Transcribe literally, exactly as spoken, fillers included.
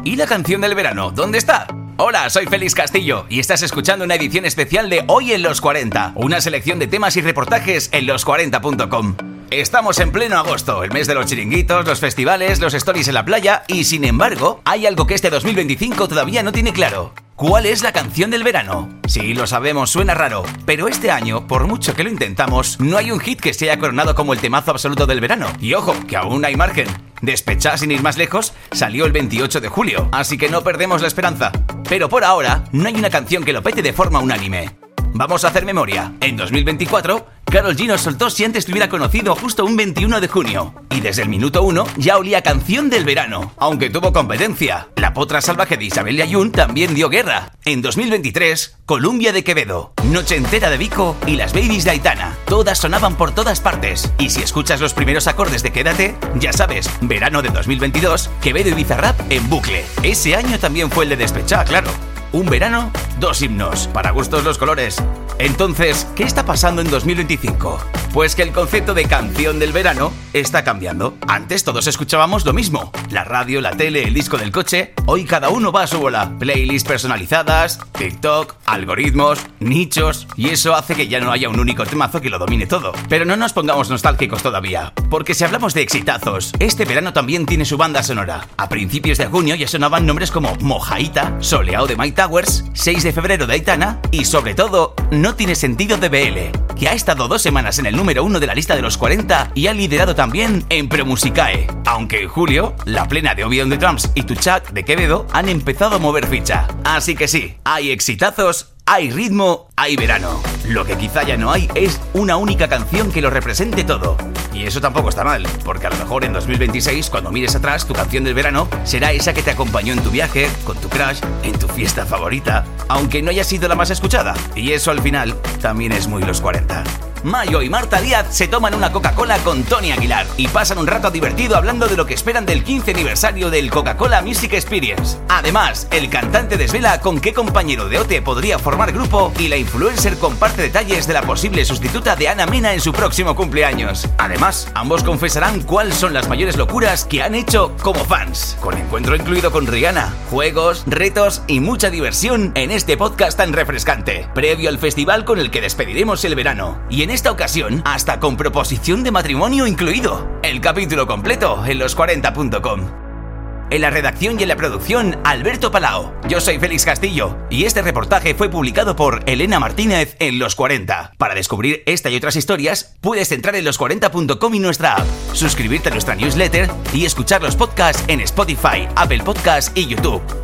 ¿Y la canción del verano? ¿Dónde está? Hola, soy Félix Castillo y estás escuchando una edición especial de Hoy en los cuarenta, una selección de temas y reportajes en los cuarenta punto com. Estamos en pleno agosto, el mes de los chiringuitos, los festivales, los stories en la playa y, sin embargo, hay algo que este dos mil veinticinco todavía no tiene claro. ¿Cuál es la canción del verano? Sí, lo sabemos, suena raro, pero este año, por mucho que lo intentamos, no hay un hit que se haya coronado como el temazo absoluto del verano. Y ojo, que aún hay margen. Despechá, sin ir más lejos, salió el veintiocho de julio, así que no perdemos la esperanza. Pero por ahora, no hay una canción que lo pete de forma unánime. Vamos a hacer memoria. En dos mil veinticuatro, Karol G nos soltó Si antes te hubiera conocido justo un veintiuno de junio. Y desde el minuto uno ya olía canción del verano, aunque tuvo competencia. La potra salvaje de Isabel Yayún también dio guerra. En dos mil veintitrés, Columbia de Quevedo, Noche entera de Vico y Las Babies de Aitana. Todas sonaban por todas partes. Y si escuchas los primeros acordes de Quédate, ya sabes, verano de dos mil veintidós, Quevedo y Bizarrap en bucle. Ese año también fue el de Despechá, claro. Un verano, dos himnos, para gustos los colores. Entonces, ¿qué está pasando en dos mil veinticinco? Pues que el concepto de canción del verano está cambiando. Antes todos escuchábamos lo mismo. La radio, la tele, el disco del coche. Hoy cada uno va a su bola. Playlists personalizadas, TikTok, algoritmos, nichos. Y eso hace que ya no haya un único temazo que lo domine todo. Pero no nos pongamos nostálgicos todavía. Porque si hablamos de exitazos, este verano también tiene su banda sonora. A principios de junio ya sonaban nombres como Mojaíta, Soleao de Mike Towers, seis de febrero de Aitana y sobre todo No tiene sentido de B L, que ha estado dos semanas en el número uno de la lista de los cuarenta y ha liderado también en Promusicae. Aunque en julio, La plena de Obi on the Drums y Tuchak de Quevedo han empezado a mover ficha. Así que sí, hay exitazos, hay ritmo, hay verano. Lo que quizá ya no hay es una única canción que lo represente todo. Y eso tampoco está mal, porque a lo mejor en dos mil veintiséis, cuando mires atrás, tu canción del verano será esa que te acompañó en tu viaje, con tu crush, en tu fiesta favorita, aunque no haya sido la más escuchada. Y eso al final también es muy los cuarenta. Mayo y Marta Díaz se toman una Coca-Cola con Tony Aguilar y pasan un rato divertido hablando de lo que esperan del quince aniversario del Coca-Cola Music Experience. Además, el cantante desvela con qué compañero de O T podría formar grupo y la influencer comparte detalles de la posible sustituta de Ana Mena en su próximo cumpleaños. Además, ambos confesarán cuáles son las mayores locuras que han hecho como fans, con encuentro incluido con Rihanna, juegos, retos y mucha diversión en este podcast tan refrescante, previo al festival con el que despediremos el verano. Y en esta ocasión, hasta con proposición de matrimonio incluido. El capítulo completo en los cuarenta punto com. En la redacción y en la producción, Alberto Palao. Yo soy Félix Castillo y este reportaje fue publicado por Elena Martínez en Los cuarenta. Para descubrir esta y otras historias, puedes entrar en los cuarenta punto com y nuestra app, suscribirte a nuestra newsletter y escuchar los podcasts en Spotify, Apple Podcasts y YouTube.